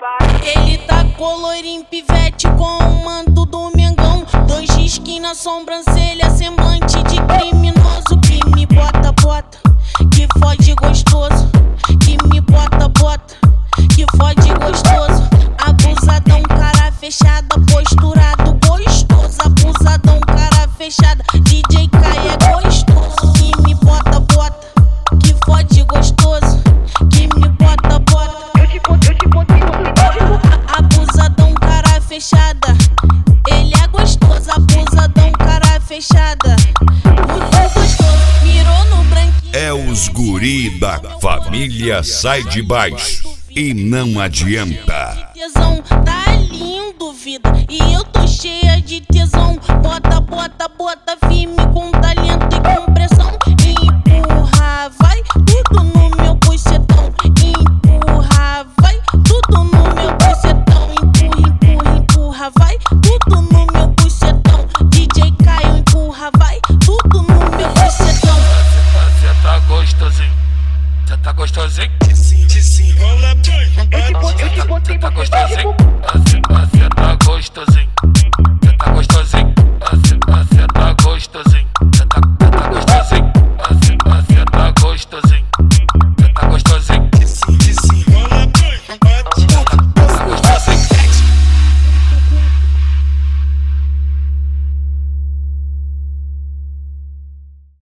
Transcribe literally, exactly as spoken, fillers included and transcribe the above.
Ele tá colorinho pivete com o manto do Mengão. Dois risquinhos na sobrancelha, semblante de criminoso. Que me bota, bota, que fode gostoso. Que me bota, bota, que fode gostoso. Abusadão, cara fechada, posturado gostoso. Abusadão, cara fechada, D J Kai é gostoso. Que me bota, bota, que fode gostoso. Que me bota, bota. Abusadão, cara fechada, ele é gostoso. Abusadão, cara fechada, muito gostoso. Mirou no branquinho. É os guri da família Sai de Baixo e não adianta. Tesão, tá lindo, vida, e eu tô cheia de tesão. Bota, bota, bota firme com talento e com